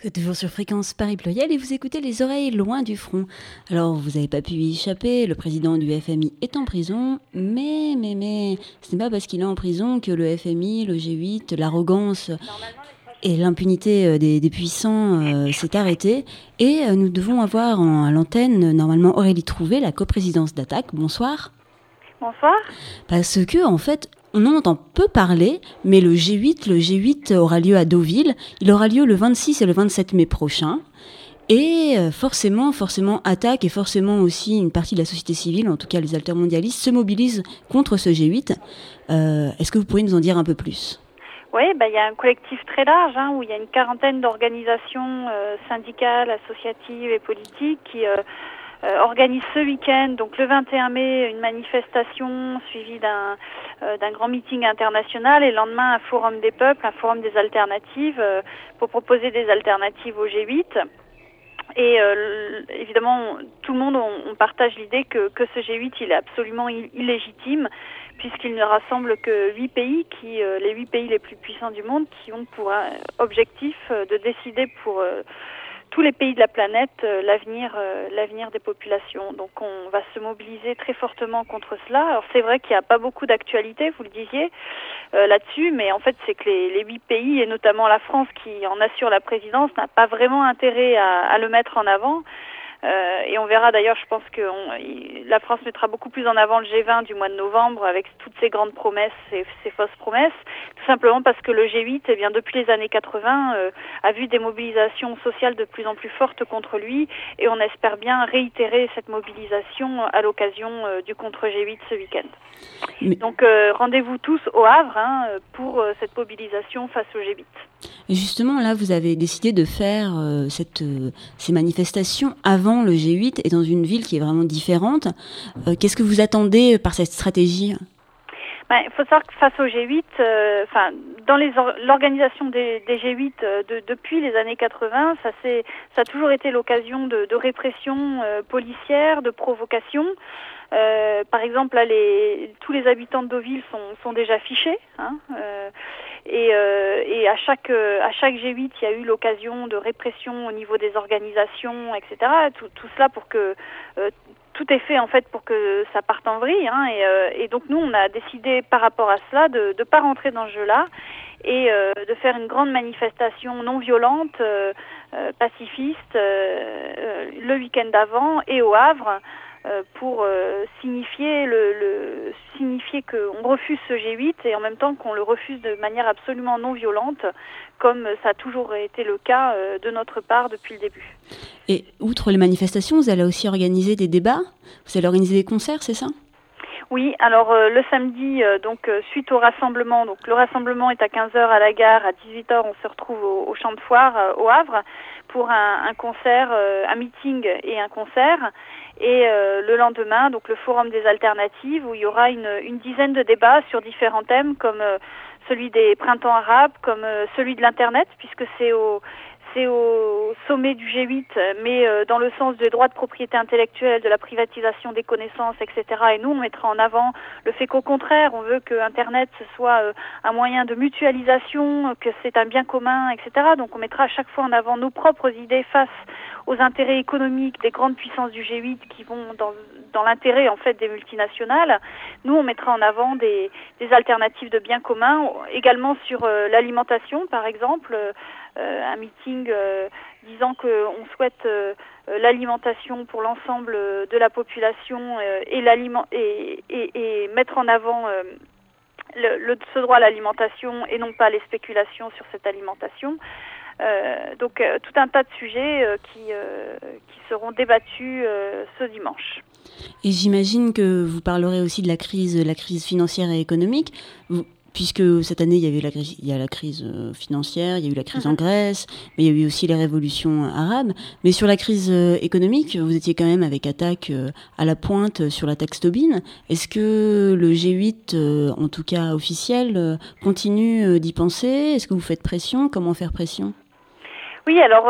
Vous êtes toujours sur Fréquence Paris Pluriel et vous écoutez Les Oreilles loin du front. Alors, vous n'avez pas pu y échapper, le président du FMI est en prison, mais, ce n'est pas parce qu'il est en prison que le FMI, le G8, l'arrogance et l'impunité des puissants s'est arrêtée. Et nous devons avoir à l'antenne, normalement, Aurélie Trouvé, la coprésidence d'Attac. Bonsoir. Bonsoir. Parce que, en fait, on en entend peu parler, mais le G8 aura lieu à Deauville. Il aura lieu le 26 et le 27 mai prochain. Et forcément, Attac et forcément aussi une partie de la société civile, en tout cas les altermondialistes, se mobilisent contre ce G8. Est-ce que vous pourriez nous en dire un peu plus ? Oui, il y a un collectif très large où il y a une quarantaine d'organisations syndicales, associatives et politiques qui organise ce week-end, donc le 21 mai, une manifestation suivie d'un grand meeting international et le lendemain un forum des peuples, un forum des alternatives pour proposer des alternatives au G8. Et évidemment, tout le monde, on partage l'idée que ce G8, il est absolument illégitime puisqu'il ne rassemble que 8 pays, les 8 pays les plus puissants du monde, qui ont pour objectif de décider pour tous les pays de la planète l'avenir des populations. Donc on va se mobiliser très fortement contre cela. Alors c'est vrai qu'il n'y a pas beaucoup d'actualité, vous le disiez, là-dessus, mais en fait c'est que les 8 pays, et notamment la France qui en assure la présidence, n'a pas vraiment intérêt à le mettre en avant. Et on verra d'ailleurs, je pense que la France mettra beaucoup plus en avant le G20 du mois de novembre avec toutes ces grandes promesses, ces fausses promesses, tout simplement parce que le G8, depuis les années 80, a vu des mobilisations sociales de plus en plus fortes contre lui, et on espère bien réitérer cette mobilisation à l'occasion du contre G8 ce week-end. Donc rendez-vous tous au Havre pour cette mobilisation face au G8. Et justement, là, vous avez décidé de faire ces manifestations avant le G8 et dans une ville qui est vraiment différente. Qu'est-ce que vous attendez par cette stratégie ? Il faut savoir que face au G8, dans l'organisation des G8 depuis les années 80, ça a toujours été l'occasion de répression policière, de provocation. Par exemple, là, tous les habitants de Deauville sont déjà fichés. Et à chaque G8, il y a eu l'occasion de répression au niveau des organisations, etc. Tout cela pour que tout est fait en fait pour que ça parte en vrille. Et donc nous, on a décidé par rapport à cela de pas rentrer dans ce jeu-là et de faire une grande manifestation non violente, pacifiste, le week-end d'avant et au Havre. Pour signifier qu'on refuse ce G8 et en même temps qu'on le refuse de manière absolument non violente, comme ça a toujours été le cas de notre part depuis le début. Et outre les manifestations, vous allez aussi organiser des débats ? Vous allez organiser des concerts, c'est ça ? Oui, alors le samedi, suite au rassemblement, donc le rassemblement est à 15h à la gare, à 18h on se retrouve au champ de foire au Havre pour un concert, un meeting et un concert. Et le lendemain, donc le forum des alternatives, où il y aura une dizaine de débats sur différents thèmes, comme celui des printemps arabes, comme celui de l'Internet, puisque c'est au sommet du G8, mais dans le sens des droits de propriété intellectuelle, de la privatisation des connaissances, etc. Et nous, on mettra en avant le fait qu'au contraire, on veut que Internet ce soit un moyen de mutualisation, que c'est un bien commun, etc. Donc on mettra à chaque fois en avant nos propres idées face aux intérêts économiques des grandes puissances du G8 qui vont dans l'intérêt en fait des multinationales. Nous, on mettra en avant des alternatives de biens communs, également sur l'alimentation, par exemple, un meeting disant qu'on souhaite l'alimentation pour l'ensemble de la population et mettre en avant ce droit à l'alimentation et non pas les spéculations sur cette alimentation. Donc tout un tas de sujets qui seront débattus ce dimanche. Et j'imagine que vous parlerez aussi de la crise financière et économique, puisque cette année il y a la crise financière, il y a eu la crise en Grèce, mais il y a eu aussi les révolutions arabes. Mais sur la crise économique, vous étiez quand même avec Attac à la pointe sur la taxe Tobin. Est-ce que le G8, en tout cas officiel, continue d'y penser ? Est-ce que vous faites pression ? Comment faire pression ? Oui, alors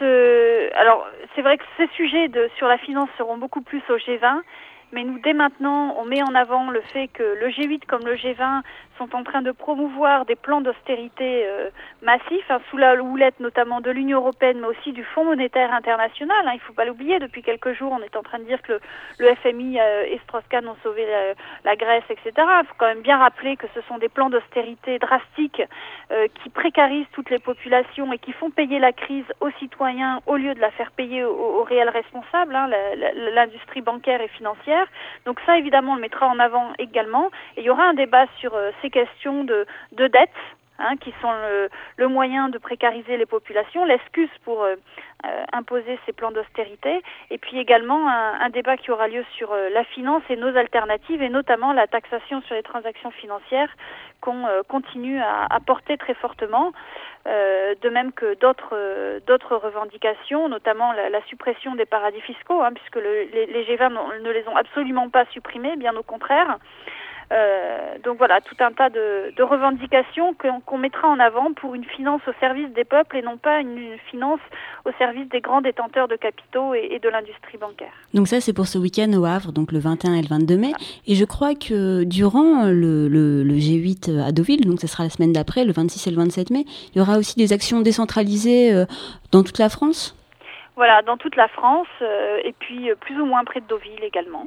c'est vrai que ces sujets sur la finance seront beaucoup plus au G20, mais nous dès maintenant on met en avant le fait que le G8 comme le G20 sont en train de promouvoir des plans d'austérité massifs, sous la houlette notamment de l'Union européenne, mais aussi du Fonds monétaire international. Il ne faut pas l'oublier, depuis quelques jours, on est en train de dire que le FMI et Strauss-Kahn ont sauvé la Grèce, etc. Il faut quand même bien rappeler que ce sont des plans d'austérité drastiques qui précarisent toutes les populations et qui font payer la crise aux citoyens au lieu de la faire payer aux réels responsables, l'industrie bancaire et financière. Donc ça, évidemment, on le mettra en avant également. Et il y aura un débat sur ces questions de dette, qui sont le moyen de précariser les populations, l'excuse pour imposer ces plans d'austérité, et puis également un débat qui aura lieu sur la finance et nos alternatives, et notamment la taxation sur les transactions financières qu'on continue à porter très fortement, de même que d'autres revendications, notamment la suppression des paradis fiscaux, puisque les G20 ne les ont absolument pas supprimés, bien au contraire. Donc voilà, tout un tas de revendications qu'on mettra en avant pour une finance au service des peuples et non pas une finance au service des grands détenteurs de capitaux et de l'industrie bancaire. Donc ça, c'est pour ce week-end au Havre, donc le 21 et le 22 mai. Et je crois que durant le G8 à Deauville, donc ce sera la semaine d'après, le 26 et le 27 mai, il y aura aussi des actions décentralisées dans toute la France ? Voilà, dans toute la France, et puis plus ou moins près de Deauville également.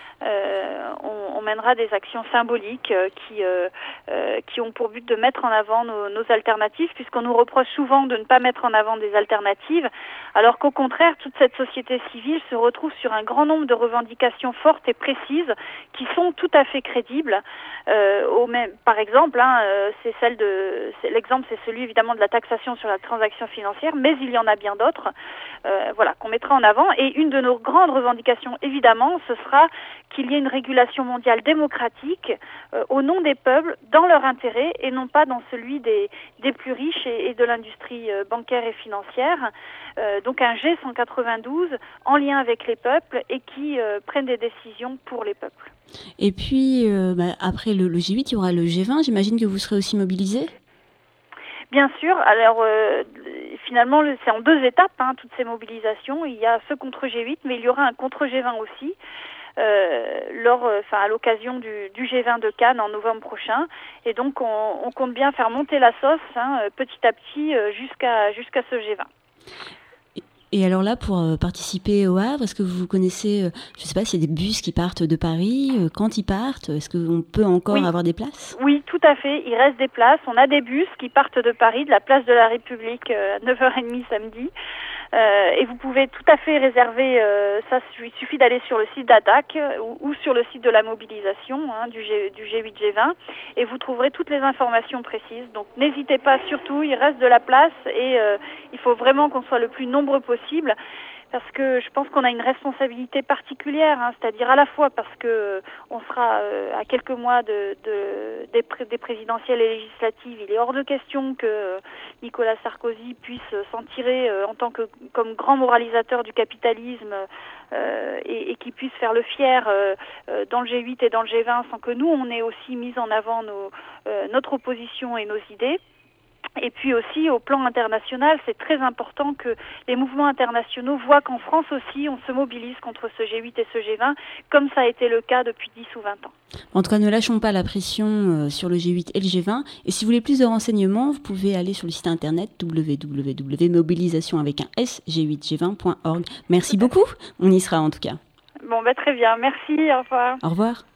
On mènera des actions symboliques qui ont pour but de mettre en avant nos alternatives, puisqu'on nous reproche souvent de ne pas mettre en avant des alternatives, alors qu'au contraire, toute cette société civile se retrouve sur un grand nombre de revendications fortes et précises qui sont tout à fait crédibles. Par exemple, l'exemple c'est celui évidemment de la taxation sur la transaction financière, mais il y en a bien d'autres, qu'on mettra en avant. Et une de nos grandes revendications, évidemment, ce sera qu'il y ait une régulation mondiale démocratique au nom des peuples, dans leur intérêt et non pas dans celui des plus riches et de l'industrie bancaire et financière. Donc un G192 en lien avec les peuples et qui prennent des décisions pour les peuples. Et puis, après le G8, il y aura le G20. J'imagine que vous serez aussi mobilisés ? Bien sûr. Alors, finalement, c'est en 2 étapes, toutes ces mobilisations. Il y a ce contre G8, mais il y aura un contre G20 aussi. À l'occasion du G20 de Cannes en novembre prochain, et donc on compte bien faire monter la sauce petit à petit jusqu'à ce G20. Et alors là, pour participer au Havre, est-ce que vous connaissez, je ne sais pas s'il y a des bus qui partent de Paris, quand ils partent, est-ce qu'on peut encore avoir des places ? Oui, tout à fait, il reste des places. On a des bus qui partent de Paris, de la place de la République, à 9h30 samedi. Et vous pouvez tout à fait réserver, il suffit d'aller sur le site d'Attaque ou sur le site de la mobilisation du G8 G20 et vous trouverez toutes les informations précises. Donc n'hésitez pas surtout, il reste de la place et il faut vraiment qu'on soit le plus nombreux possible. Parce que je pense qu'on a une responsabilité particulière, c'est-à-dire à la fois parce que on sera à quelques mois des présidentielles et législatives. Il est hors de question que Nicolas Sarkozy puisse s'en tirer comme grand moralisateur du capitalisme et qui puisse faire le fier dans le G8 et dans le G20 sans que nous, on ait aussi mis en avant notre opposition et nos idées. Et puis aussi, au plan international, c'est très important que les mouvements internationaux voient qu'en France aussi, on se mobilise contre ce G8 et ce G20, comme ça a été le cas depuis 10 ou 20 ans. En tout cas, ne lâchons pas la pression sur le G8 et le G20. Et si vous voulez plus de renseignements, vous pouvez aller sur le site internet www.mobilisation.g8g20.org. Merci beaucoup. On y sera en tout cas. Bon, très bien. Merci. Au revoir. Au revoir.